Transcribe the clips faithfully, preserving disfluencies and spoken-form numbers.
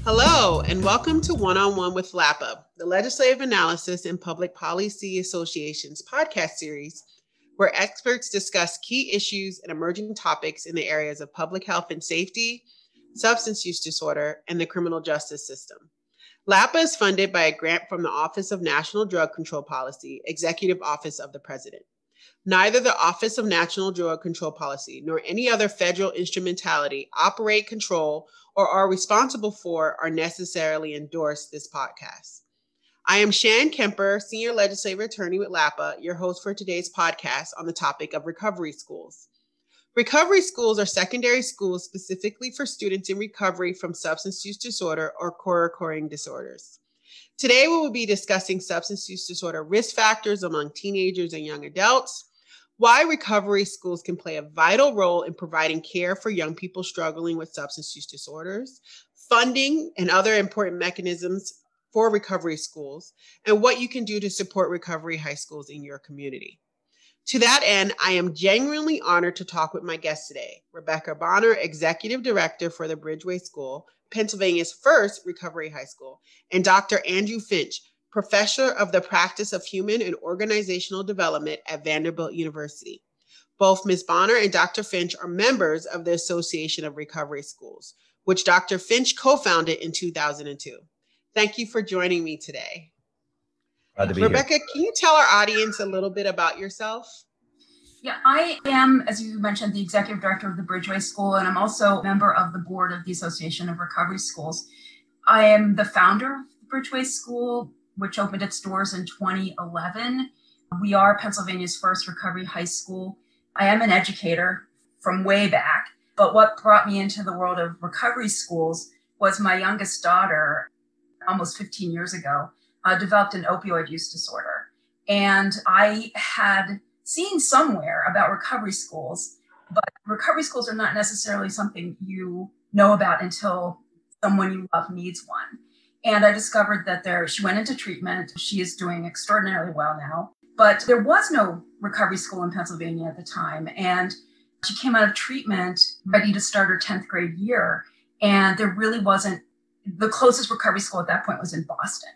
Hello, and welcome to One-on-One with LAPA, the Legislative Analysis and Public Policy Association's podcast series, where experts discuss key issues and emerging topics in the areas of public health and safety, substance use disorder, and the criminal justice system. LAPA is funded by a grant from the Office of National Drug Control Policy, Executive Office of the President. Neither the Office of National Drug Control Policy nor any other federal instrumentality operate, control, or are responsible for or necessarily endorse this podcast. I am Shan Kemper, Senior Legislative Attorney with LAPA, your host for today's podcast on the topic of recovery schools. Recovery schools are secondary schools specifically for students in recovery from substance use disorder or co-occurring disorders. Today, we will be discussing substance use disorder risk factors among teenagers and young adults, why recovery schools can play a vital role in providing care for young people struggling with substance use disorders, funding and other important mechanisms for recovery schools, and what you can do to support recovery high schools in your community. To that end, I am genuinely honored to talk with my guest today, Rebecca Bonner, Executive Director for the Bridgeway School, Pennsylvania's first recovery high school, and Doctor Andrew Finch, Professor of the Practice of Human and Organizational Development at Vanderbilt University. Both Miz Bonner and Doctor Finch are members of the Association of Recovery Schools, which Doctor Finch co-founded in two thousand two. Thank you for joining me today. Glad to be Rebecca, here. can you tell our audience a little bit about yourself? Yeah, I am, as you mentioned, the Executive Director of the Bridgeway School, and I'm also a member of the board of the Association of Recovery Schools. I am the founder of the Bridgeway School, which opened its doors in twenty eleven. We are Pennsylvania's first recovery high school. I am an educator from way back, but what brought me into the world of recovery schools was my youngest daughter, almost fifteen years ago, uh, developed an opioid use disorder. And I had seen somewhere about recovery schools, but recovery schools are not necessarily something you know about until someone you love needs one. And I discovered that there, she went into treatment. She is doing extraordinarily well now, but there was no recovery school in Pennsylvania at the time. And she came out of treatment ready to start her tenth grade year. And there really wasn't, the closest recovery school at that point was in Boston.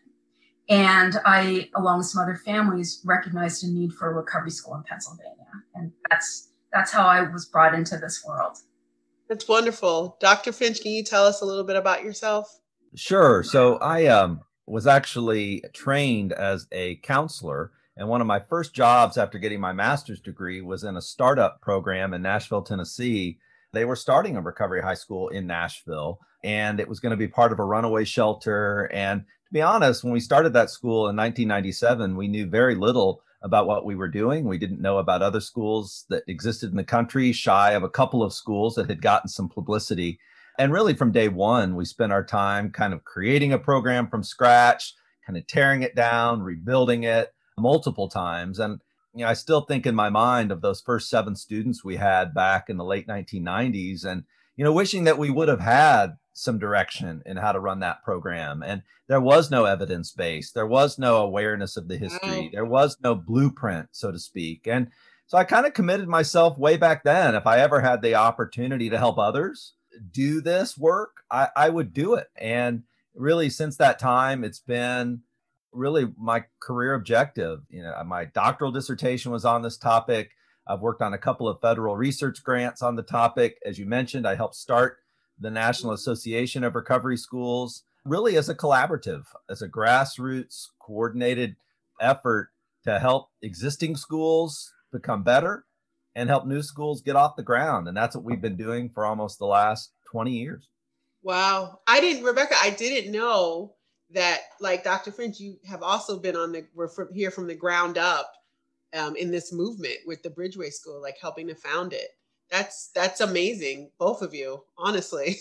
And I, along with some other families, recognized a need for a recovery school in Pennsylvania. And that's, that's how I was brought into this world. That's wonderful. Doctor Finch, can you tell us a little bit about yourself? Sure. So I um, was actually trained as a counselor. And one of my first jobs after getting my master's degree was in a startup program in Nashville, Tennessee. They were starting a recovery high school in Nashville, and it was going to be part of a runaway shelter. And to be honest, when we started that school in nineteen ninety-seven, we knew very little about what we were doing. We didn't know about other schools that existed in the country, shy of a couple of schools that had gotten some publicity. And really from day one, we spent our time kind of creating a program from scratch, kind of tearing it down, rebuilding it multiple times. And you know, I still think in my mind of those first seven students we had back in the late nineteen nineties, and you know, wishing that we would have had some direction in how to run that program. And there was no evidence base. There was no awareness of the history. There was no blueprint, so to speak. And so I kind of committed myself way back then, if I ever had the opportunity to help others do this work, I, I would do it. And really, since that time, it's been really my career objective. You know, my doctoral dissertation was on this topic. I've worked on a couple of federal research grants on the topic. As you mentioned, I helped start the National Association of Recovery Schools, really as a collaborative, as a grassroots coordinated effort to help existing schools become better and help new schools get off the ground. And that's what we've been doing for almost the last twenty years. Wow. I didn't, Rebecca, I didn't know that, like Doctor Finch, you have also been on the, we're from here from the ground up um, in this movement with the Bridgeway School, like helping to found it. That's, that's amazing. Both of you, honestly.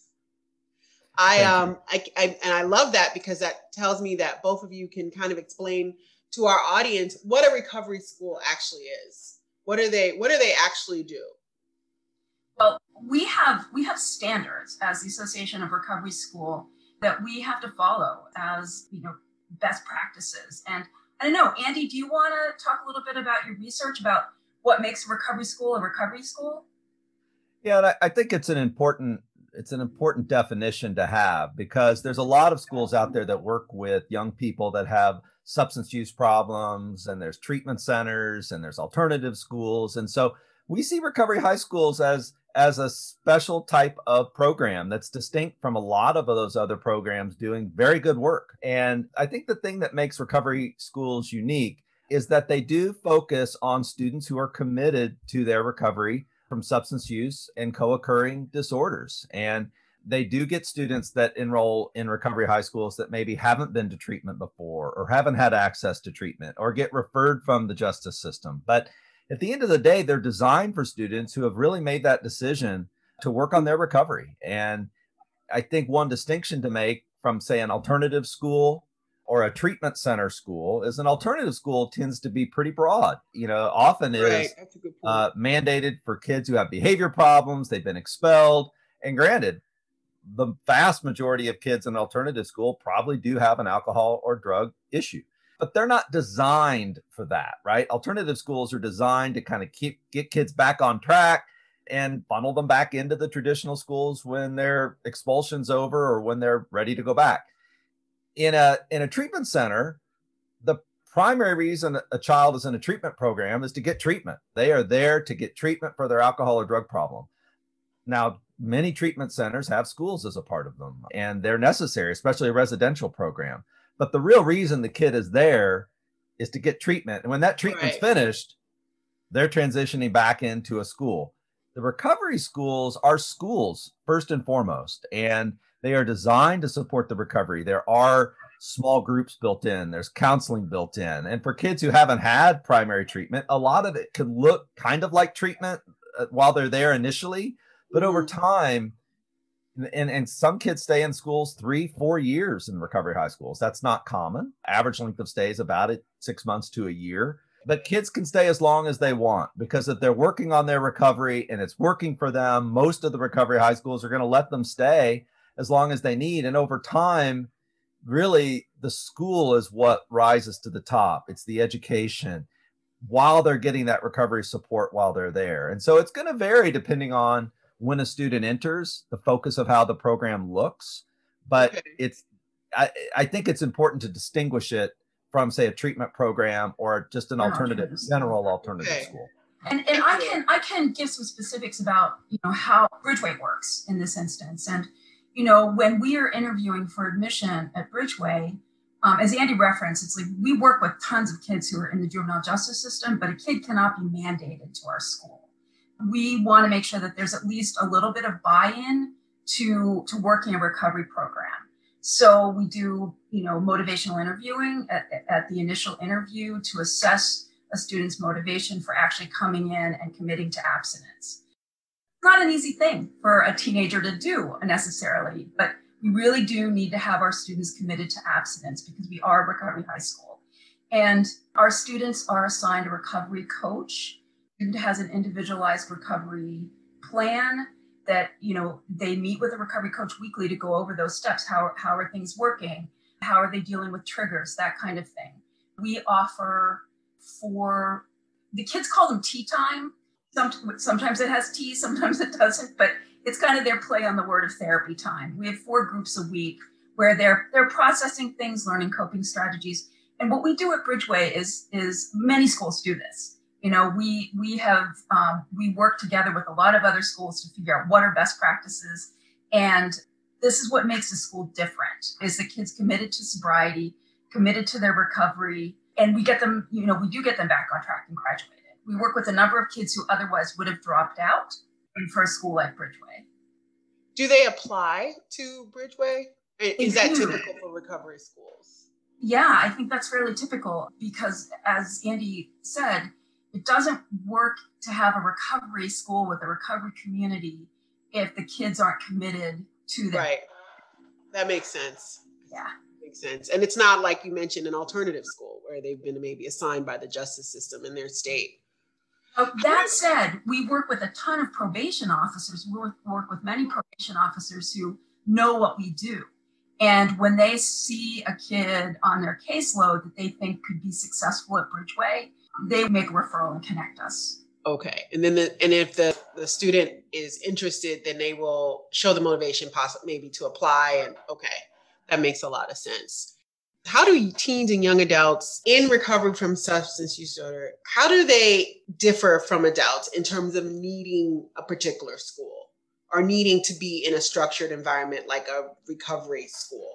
I, um, I, I, and I love that because that tells me that both of you can kind of explain to our audience what a recovery school actually is. What are they, what do they actually do? Well, we have we have standards as the Association of Recovery School that we have to follow as, you know, best practices. And I don't know, Andy, do you want to talk a little bit about your research about what makes a recovery school a recovery school? Yeah, and I, I think it's an important it's an important definition to have, because there's a lot of schools out there that work with young people that have substance use problems, and there's treatment centers, and there's alternative schools. And so we see recovery high schools as as a special type of program that's distinct from a lot of those other programs doing very good work. And I think the thing that makes recovery schools unique is that they do focus on students who are committed to their recovery from substance use and co-occurring disorders. And they do get students that enroll in recovery high schools that maybe haven't been to treatment before, or haven't had access to treatment, or get referred from the justice system. But at the end of the day, they're designed for students who have really made that decision to work on their recovery. And I think one distinction to make from, say, an alternative school or a treatment center school is an alternative school tends to be pretty broad. You know, often Right. is That's a good point. uh, mandated for kids who have behavior problems, they've been expelled. And granted, the vast majority of kids in alternative school probably do have an alcohol or drug issue, but they're not designed for that, right? Alternative schools are designed to kind of keep get kids back on track and funnel them back into the traditional schools when their expulsion's over or when they're ready to go back. In a in a treatment center, the primary reason a child is in a treatment program is to get treatment. They are there to get treatment for their alcohol or drug problem. Now, many treatment centers have schools as a part of them, and they're necessary, especially a residential program. But the real reason the kid is there is to get treatment. And when that treatment's Right. finished, they're transitioning back into a school. The recovery schools are schools first and foremost, and they are designed to support the recovery. There are small groups built in, there's counseling built in. And for kids who haven't had primary treatment, a lot of it can look kind of like treatment uh, while they're there initially, but over Mhm. time, and, and some kids stay in schools three, four years in recovery high schools. That's not common. Average length of stay is about it, six months to a year. But kids can stay as long as they want, because if they're working on their recovery and it's working for them, most of the recovery high schools are going to let them stay as long as they need. And over time, really, the school is what rises to the top. It's the education while they're getting that recovery support while they're there. And so it's going to vary depending on when a student enters, the focus of how the program looks. But Okay. it's, I, I think it's important to distinguish it from, say, a treatment program or just an An alternative, alternative school. general alternative Okay. school. And, and I can I can give some specifics about, you know, how Bridgeway works in this instance. And, you know, when we are interviewing for admission at Bridgeway, um, as Andy referenced, it's like we work with tons of kids who are in the juvenile justice system, but a kid cannot be mandated to our school. We want to make sure that there's at least a little bit of buy-in to to working a recovery program. So we do, you know, motivational interviewing at, at the initial interview to assess a student's motivation for actually coming in and committing to abstinence. Not an easy thing for a teenager to do necessarily, but we really do need to have our students committed to abstinence because we are a recovery high school. And our students are assigned a recovery coach. The student has an individualized recovery plan that, you know, they meet with a recovery coach weekly to go over those steps. How, how are things working? How are they dealing with triggers? That kind of thing. We offer for the kids call them tea time. Some, sometimes it has tea, sometimes it doesn't, but it's kind of their play on the word of therapy time. We have four groups a week where they're they're processing things, learning coping strategies. And what we do at Bridgeway is is many schools do this. You know, we we have um, we work together with a lot of other schools to figure out what are best practices. And this is what makes the school different: is the kids committed to sobriety, committed to their recovery, and we get them. You know, we do get them back on track and graduated. We work with a number of kids who otherwise would have dropped out in for a school like Bridgeway. Do they apply to Bridgeway? Is that do. typical for recovery schools? Yeah, I think that's fairly typical because, as Andy said, it doesn't work to have a recovery school with a recovery community if the kids aren't committed to that. Right. That makes sense. Yeah. Makes sense. And it's not like you mentioned an alternative school where they've been maybe assigned by the justice system in their state. Uh, that said, we work with a ton of probation officers. We work, work with many probation officers who know what we do. And when they see a kid on their caseload that they think could be successful at Bridgeway, they make a referral and connect us Okay. And then the, and if the, the student is interested, then they will show the motivation possibly maybe to apply. And okay, that makes a lot of sense. How do teens and young adults in recovery from substance use disorder, how do they differ from adults in terms of needing a particular school or needing to be in a structured environment like a recovery school?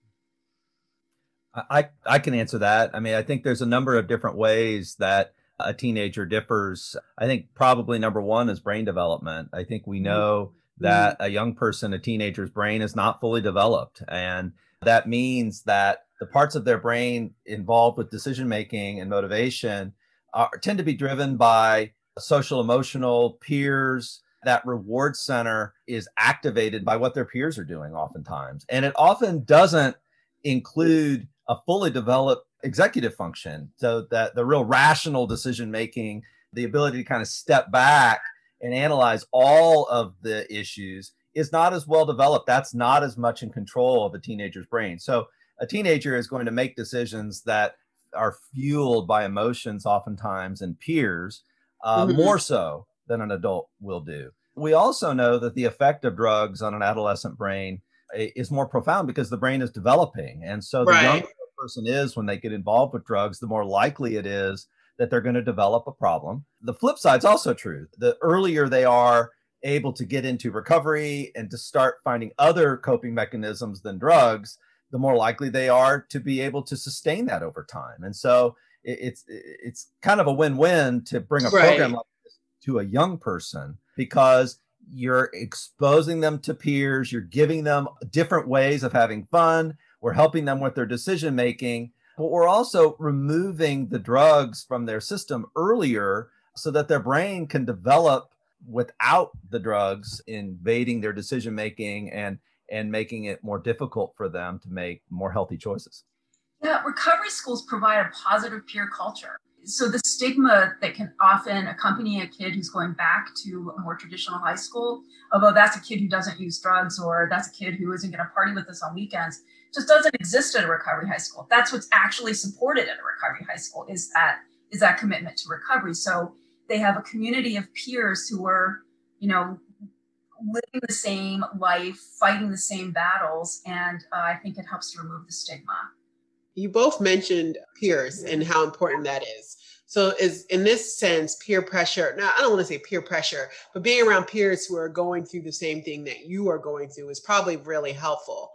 I, I can answer that. I mean, I think there's a number of different ways that a teenager differs. I think probably number one is brain development. I think we know that a young person, a teenager's brain is not fully developed. And that means that the parts of their brain involved with decision making and motivation are, tend to be driven by social, emotional, peers. That reward center is activated by what their peers are doing oftentimes. And it often doesn't include a fully developed executive function, so that the real rational decision making, the ability to kind of step back and analyze all of the issues is not as well developed. That's not as much in control of a teenager's brain. So a teenager is going to make decisions that are fueled by emotions oftentimes and peers, uh, mm-hmm. more so than an adult will do. We also know that the effect of drugs on an adolescent brain is more profound because the brain is developing. And so the right. younger a person is when they get involved with drugs, the more likely it is that they're going to develop a problem. The flip side is also true. The earlier they are able to get into recovery and to start finding other coping mechanisms than drugs, the more likely they are to be able to sustain that over time. And so it's it's kind of a win-win to bring a right. program like this to a young person, because you're exposing them to peers, you're giving them different ways of having fun, we're helping them with their decision making, but we're also removing the drugs from their system earlier so that their brain can develop without the drugs invading their decision making and and making it more difficult for them to make more healthy choices. Yeah, recovery schools provide a positive peer culture. So the stigma that can often accompany a kid who's going back to a more traditional high school, although that's a kid who doesn't use drugs or that's a kid who isn't going to party with us on weekends, just doesn't exist at a recovery high school. That's what's actually supported at a recovery high school is that is that commitment to recovery. So they have a community of peers who are, you know, living the same life, fighting the same battles, and uh, I think it helps to remove the stigma. You both mentioned peers and how important that is. So is in this sense, peer pressure, now I don't want to say peer pressure, but being around peers who are going through the same thing that you are going through is probably really helpful.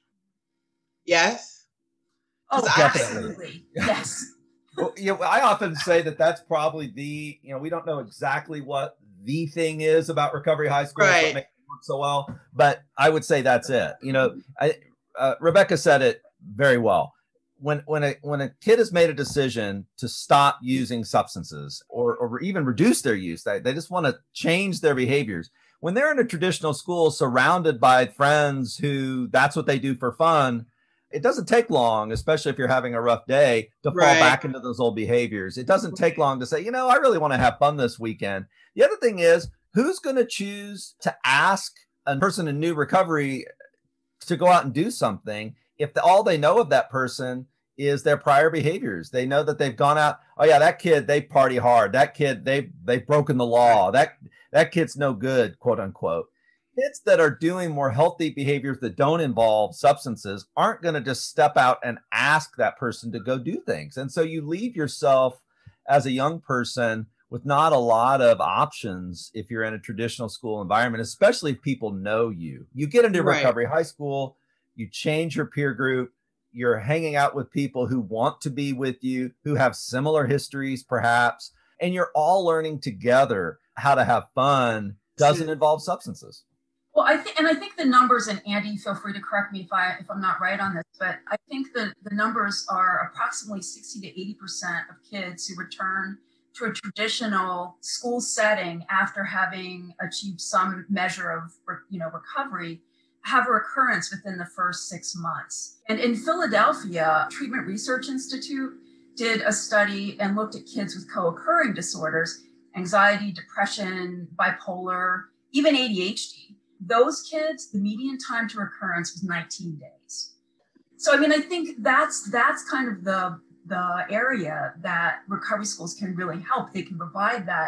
Yes? Oh, absolutely. Yes. Well, you know, I often say that that's probably the, you know, we don't know exactly what the thing is about Recovery High School, right. what makes it work so well, but I would say that's it. You know, I, uh, Rebecca said it very well. When when a when a kid has made a decision to stop using substances or or even reduce their use, they, they just want to change their behaviors. When they're in a traditional school surrounded by friends who that's what they do for fun, it doesn't take long, especially if you're having a rough day, to fall right. back into those old behaviors. It doesn't take long to say, you know, I really want to have fun this weekend. The other thing is, who's going to choose to ask a person in new recovery to go out and do something if the, all they know of that person is their prior behaviors? They know that they've gone out. Oh yeah, that kid, they party hard. That kid, they've they've broken the law. That that kid's no good, quote unquote. Kids that are doing more healthy behaviors that don't involve substances aren't going to just step out and ask that person to go do things. And so you leave yourself as a young person with not a lot of options if you're in a traditional school environment, especially if people know you. You get into right. recovery high school, you change your peer group, you're hanging out with people who want to be with you, who have similar histories perhaps, and you're all learning together how to have fun. Doesn't involve substances. Well, I think, and I think the numbers, and Andy, feel free to correct me if I if I'm not right on this, but I think that the numbers are approximately sixty to eighty percent of kids who return to a traditional school setting after having achieved some measure of, you know, recovery have a recurrence within the first six months. And in Philadelphia, Treatment Research Institute did a study and looked at kids with co-occurring disorders, anxiety, depression, bipolar, even A D H D. Those kids, the median time to recurrence was nineteen days. So, I mean, I think that's that's kind of the, the area that recovery schools can really help. They can provide that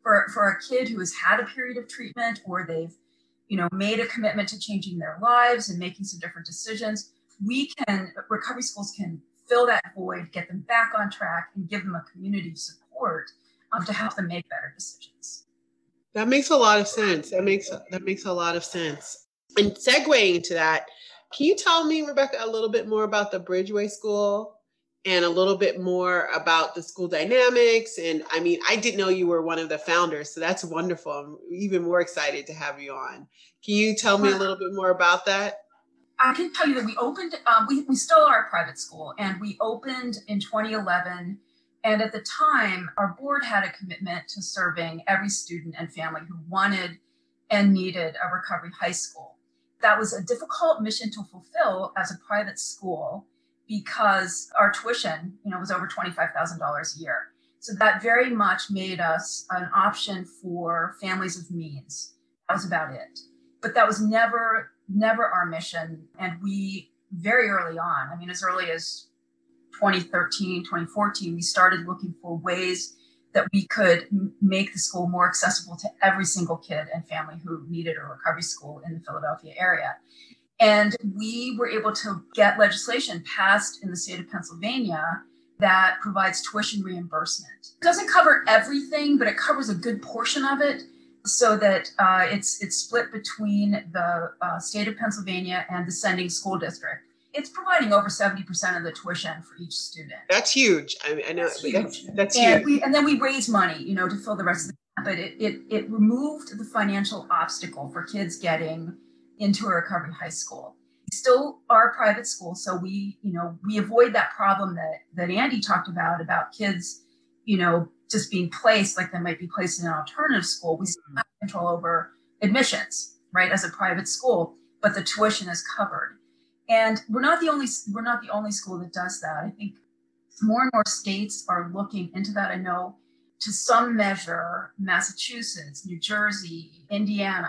For, for a kid who has had a period of treatment, or they've, you know, made a commitment to changing their lives and making some different decisions, we can, recovery schools can fill that void, get them back on track, and give them a community of support um, to help them make better decisions. That makes a lot of sense. That makes that makes a lot of sense. And segueing into that, can you tell me, Rebecca, a little bit more about the Bridgeway School and a little bit more about the school dynamics? And I mean, I didn't know you were one of the founders, so that's wonderful. I'm even more excited to have you on. Can you tell me a little bit more about that? I can tell you that we opened, um, we, we still are a private school, and we opened in twenty eleven. And at the time, our board had a commitment to serving every student and family who wanted and needed a recovery high school. That was a difficult mission to fulfill as a private school, because our tuition, you know, was over twenty-five thousand dollars a year. So that very much made us an option for families of means. That was about it. But that was never, never our mission. And we, very early on, I mean, as early as twenty thirteen, twenty fourteen, we started looking for ways that we could m- make the school more accessible to every single kid and family who needed a recovery school in the Philadelphia area. And we were able to get legislation passed in the state of Pennsylvania that provides tuition reimbursement. It doesn't cover everything, but it covers a good portion of it, so that uh, it's it's split between the uh, state of Pennsylvania and the sending school district. It's providing over seventy percent of the tuition for each student. That's huge. I, I know That's huge. that's, that's and huge. We, and then we raise money, you know, to fill the rest of the, but it, it, it removed the financial obstacle for kids getting into a recovery high school. We still are a private school, so we, you know, we avoid that problem that, that Andy talked about, about kids, you know, just being placed like they might be placed in an alternative school. We still have control over admissions, right, as a private school, but the tuition is covered. And we're not the only we're not the only school that does that. I think more and more states are looking into that. I know to some measure, Massachusetts, New Jersey, Indiana,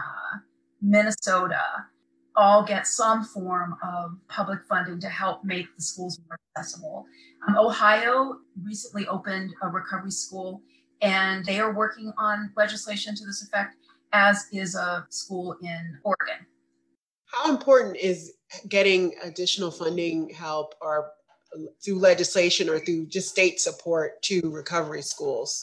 Minnesota all get some form of public funding to help make the schools more accessible. Um, Ohio recently opened a recovery school, and they are working on legislation to this effect, as is a school in Oregon. How important is getting additional funding help, or through legislation or through just state support, to recovery schools?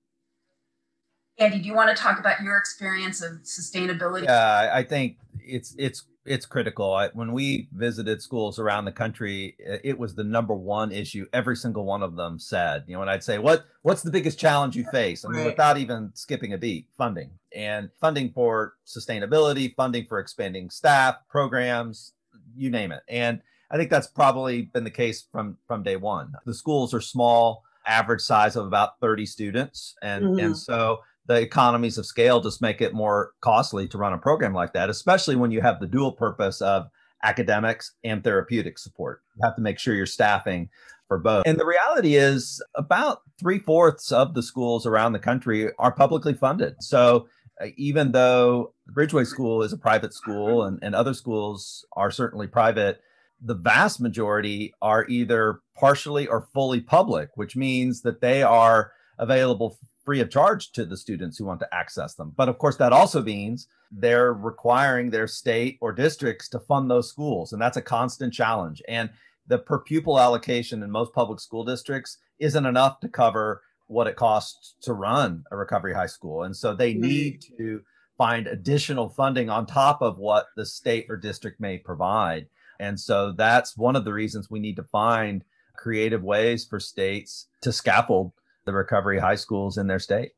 Andy, do you want to talk about your experience of sustainability? Yeah, I think it's it's it's critical. I, when we visited schools around the country, it was the number one issue. Every single one of them said, you know, and I'd say, what what's the biggest challenge you face? I mean, Right. without even skipping a beat, funding. And funding for sustainability, funding for expanding staff, programs, you name it. And I think that's probably been the case from from day one. The schools are small, average size of about thirty students. And, Mhm. and so the economies of scale just make it more costly to run a program like that, especially when you have the dual purpose of academics and therapeutic support. You have to make sure you're staffing for both. And the reality is about three fourths of the schools around the country are publicly funded. So uh, even though the Bridgeway School is a private school and, and other schools are certainly private, the vast majority are either partially or fully public, which means that they are available free of charge to the students who want to access them. But of course, that also means they're requiring their state or districts to fund those schools. And that's a constant challenge. And the per pupil allocation in most public school districts isn't enough to cover what it costs to run a recovery high school. And so they need to find additional funding on top of what the state or district may provide. And so that's one of the reasons we need to find creative ways for states to scaffold the recovery high schools in their state.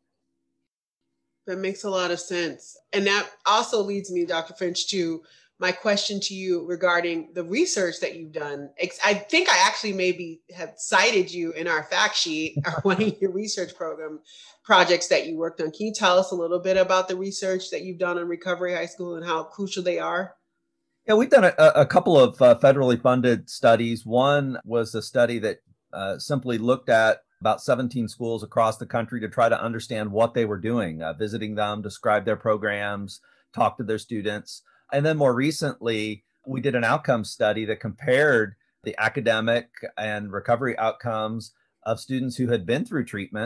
That makes a lot of sense. And that also leads me, Doctor French, to my question to you regarding the research that you've done. I think I actually maybe have cited you in our fact sheet or one of your research program projects that you worked on. Can you tell us a little bit about the research that you've done on recovery high school and how crucial they are? Yeah, we've done a, a couple of uh, federally funded studies. One was a study that uh, simply looked at about seventeen schools across the country to try to understand what they were doing, uh, visiting them, describe their programs, talk to their students. And then more recently, we did an outcome study that compared the academic and recovery outcomes of students who had been through treatment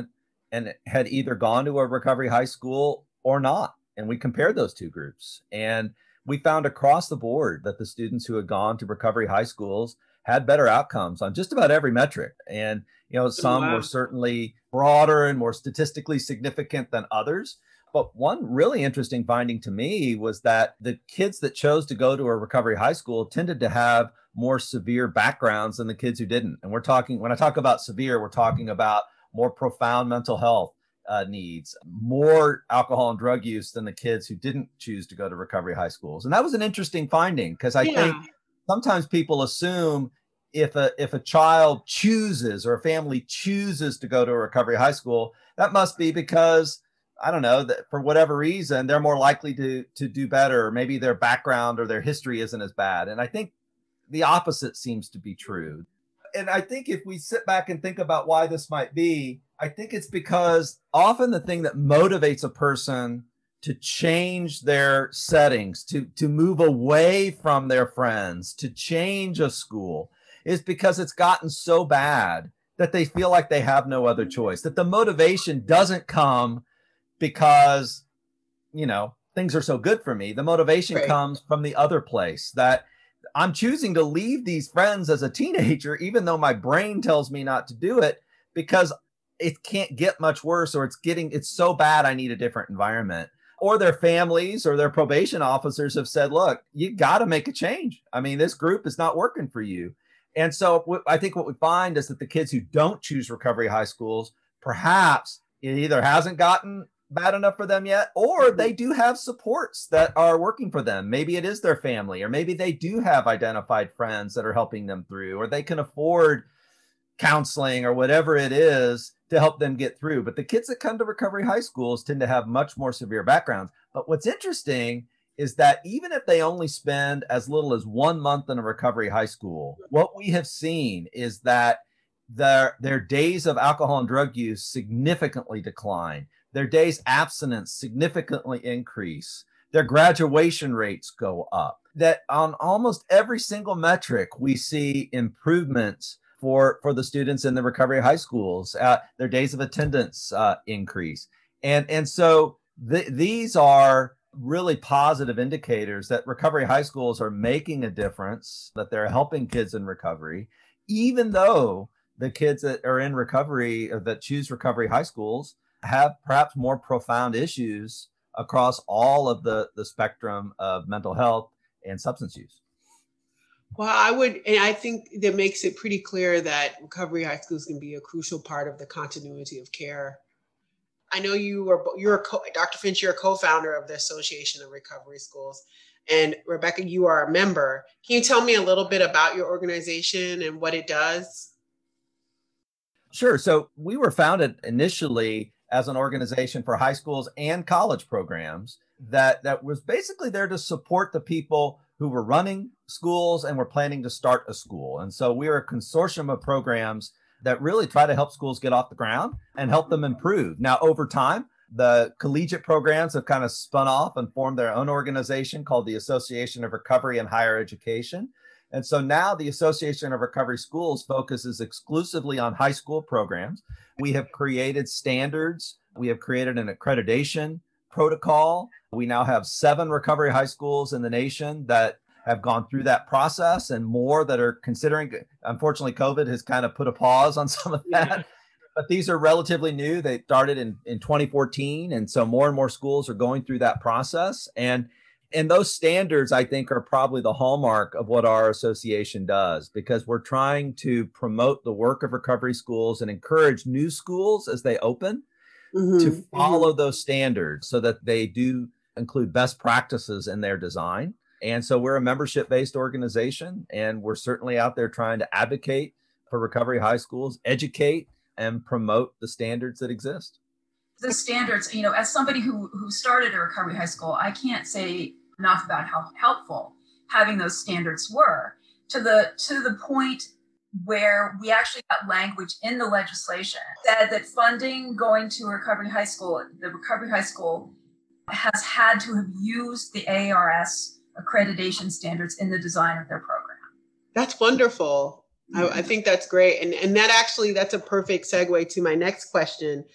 and had either gone to a recovery high school or not. And we compared those two groups. And we found across the board that the students who had gone to recovery high schools had better outcomes on just about every metric. And, you know, some Wow. were certainly broader and more statistically significant than others. But one really interesting finding to me was that the kids that chose to go to a recovery high school tended to have more severe backgrounds than the kids who didn't. And we're talking, when I talk about severe, we're talking about more profound mental health uh, needs, more alcohol and drug use than the kids who didn't choose to go to recovery high schools. And that was an interesting finding, because I Yeah. think sometimes people assume if a if a child chooses or a family chooses to go to a recovery high school, that must be because, I don't know, that for whatever reason, they're more likely to to do better, or maybe their background or their history isn't as bad. And I think the opposite seems to be true. And I think if we sit back and think about why this might be, I think it's because often the thing that motivates a person to change their settings, to, to move away from their friends, to change a school, is because it's gotten so bad that they feel like they have no other choice, that the motivation doesn't come because, you know, things are so good for me. The motivation Right. comes from the other place, that I'm choosing to leave these friends as a teenager, even though my brain tells me not to do it, because it can't get much worse, or it's getting, it's so bad, I need a different environment. Or their families or their probation officers have said, look, you got to make a change. I mean, this group is not working for you. And so I think what we find is that the kids who don't choose recovery high schools, perhaps it either hasn't gotten bad enough for them yet, or they do have supports that are working for them. Maybe it is their family, or maybe they do have identified friends that are helping them through, or they can afford counseling or whatever it is to help them get through. But the kids that come to recovery high schools tend to have much more severe backgrounds. But what's interesting is that even if they only spend as little as one month in a recovery high school, what we have seen is that their, their days of alcohol and drug use significantly decline. Their days abstinence significantly increase. Their graduation rates go up. That on almost every single metric, we see improvements for, for the students in the recovery high schools. Uh, their days of attendance uh, increase. And, and so th- these are really positive indicators that recovery high schools are making a difference, that they're helping kids in recovery, even though the kids that are in recovery or that choose recovery high schools have perhaps more profound issues across all of the, the spectrum of mental health and substance use. Well, I would, and I think that makes it pretty clear that recovery high schools can be a crucial part of the continuity of care. I know you are, you're a co, Doctor Finch, you're a co-founder of the Association of Recovery Schools. And Rebecca, you are a member. Can you tell me a little bit about your organization and what it does? Sure. So we were founded initially as an organization for high schools and college programs that, that was basically there to support the people who were running schools and were planning to start a school. And so we are a consortium of programs that really try to help schools get off the ground and help them improve. Now, over time, the collegiate programs have kind of spun off and formed their own organization called the Association of Recovery and Higher Education. And so now the Association of Recovery Schools focuses exclusively on high school programs. We have created standards. We have created an accreditation protocol. We now have seven recovery high schools in the nation that have gone through that process, and more that are considering. Unfortunately, COVID has kind of put a pause on some of that, yeah. But these are relatively new. They started in, in twenty fourteen. And so more and more schools are going through that process. And, and those standards, I think, are probably the hallmark of what our association does, because we're trying to promote the work of recovery schools and encourage new schools as they open mm-hmm, to follow mm-hmm. those standards so that they do include best practices in their design. And so we're a membership-based organization, and we're certainly out there trying to advocate for recovery high schools, educate, and promote the standards that exist. The standards, you know, as somebody who, who started a recovery high school, I can't say enough about how helpful having those standards were, to the to the point where we actually got language in the legislation that that funding going to a recovery high school, the recovery high school has had to have used the A A R S accreditation standards in the design of their program. That's wonderful. Mm-hmm. I, I think that's great. And, and that actually, that's a perfect segue to my next question.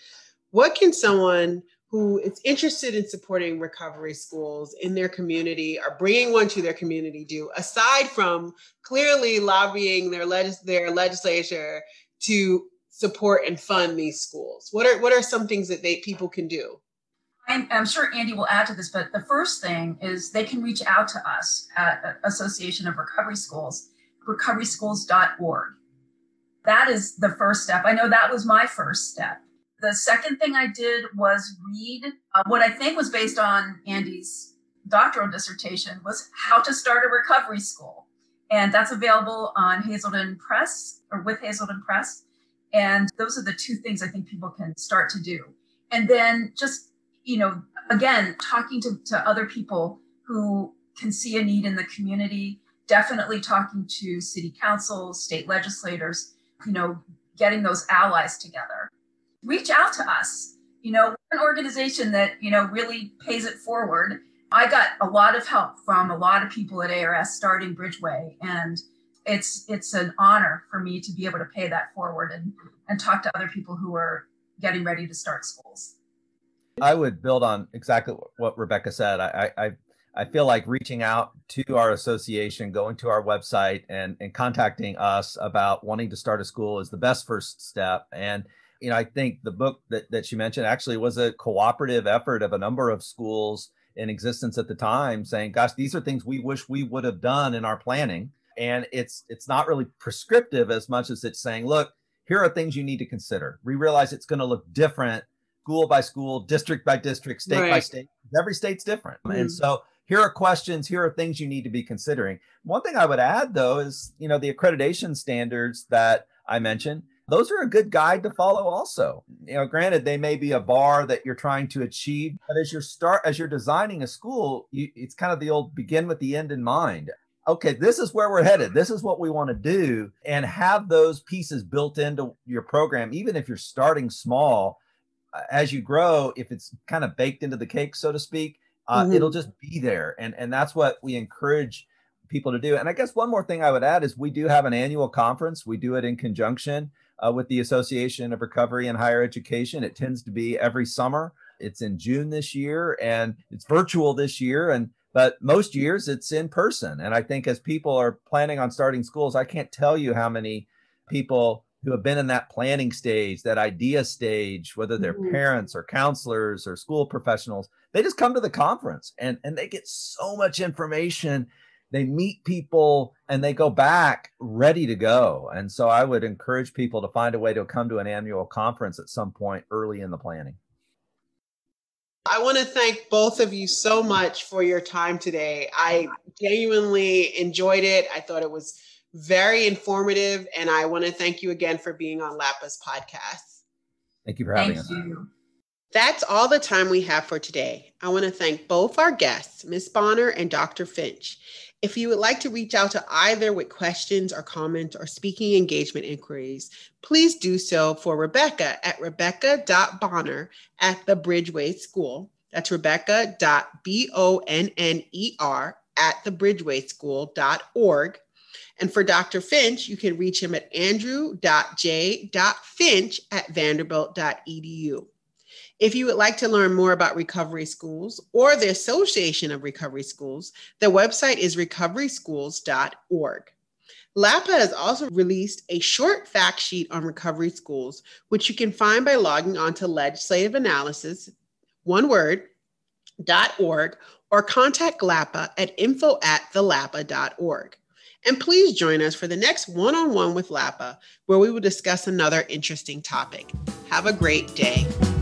what can someone who is interested in supporting recovery schools in their community or bringing one to their community do, aside from clearly lobbying their, legis- their legislature to support and fund these schools? What are what are some things that they people can do? I'm, I'm sure Andy will add to this, but the first thing is they can reach out to us at Association of Recovery Schools, recovery schools dot org. That is the first step. I know that was my first step. The second thing I did was read uh, what I think was based on Andy's doctoral dissertation, was How to Start a Recovery School. And that's available on Hazelden Press, or with Hazelden Press. And those are the two things I think people can start to do. And then just, you know, again, talking to, to other people who can see a need in the community, definitely talking to city councils, state legislators, you know, getting those allies together. Reach out to us. You know, we're an organization that, you know, really pays it forward. I got a lot of help from a lot of people at A R S starting Bridgeway, and it's it's an honor for me to be able to pay that forward and, and talk to other people who are getting ready to start schools. I would build on exactly what Rebecca said. I, I, I feel like reaching out to our association, going to our website and, and contacting us about wanting to start a school is the best first step. And you know, I think the book that, that she mentioned actually was a cooperative effort of a number of schools in existence at the time saying, gosh, these are things we wish we would have done in our planning. And it's it's not really prescriptive as much as it's saying, look, here are things you need to consider. We realize it's going to look different school by school, district by district, state right. by state. Every state's different. Mm-hmm. And so here are questions, here are things you need to be considering. One thing I would add, though, is, you know, the accreditation standards that I mentioned. Those are a good guide to follow also. You know, granted, they may be a bar that you're trying to achieve, but as you're start, as you're designing a school, you, it's kind of the old begin with the end in mind. Okay, this is where we're headed. This is what we want to do, and have those pieces built into your program, even if you're starting small. As you grow, if it's kind of baked into the cake, so to speak, uh, mm-hmm. it'll just be there. And, and that's what we encourage people to do. And I guess one more thing I would add is we do have an annual conference. We do it in conjunction Uh, with the Association of Recovery and Higher Education. It tends to be every summer. It's in June this year, and it's virtual this year. And but most years it's in person. And I think as people are planning on starting schools, I can't tell you how many people who have been in that planning stage, that idea stage, whether they're mm-hmm. parents or counselors or school professionals, they just come to the conference and, and they get so much information. They meet people and they go back ready to go. And so I would encourage people to find a way to come to an annual conference at some point early in the planning. I want to thank both of you so much for your time today. I genuinely enjoyed it. I thought it was very informative. And I want to thank you again for being on LAPA's podcast. Thank you for having Thank us. You. That's all the time we have for today. I want to thank both our guests, Miz Bonner and Doctor Finch. If you would like to reach out to either with questions or comments or speaking engagement inquiries, please do so for Rebecca at rebecca dot bonner at the Bridgeway School. That's rebecca dot bonner at the bridgeway school dot org. And for Doctor Finch, you can reach him at andrew dot j dot finch at vanderbilt dot e d u. If you would like to learn more about recovery schools or the Association of Recovery Schools, the website is recovery schools dot org. LAPA has also released a short fact sheet on recovery schools, which you can find by logging on to Legislative Analysis, one word, .org, or contact LAPA at info at the lapa dot org. And please join us for the next one-on-one with LAPA, where we will discuss another interesting topic. Have a great day.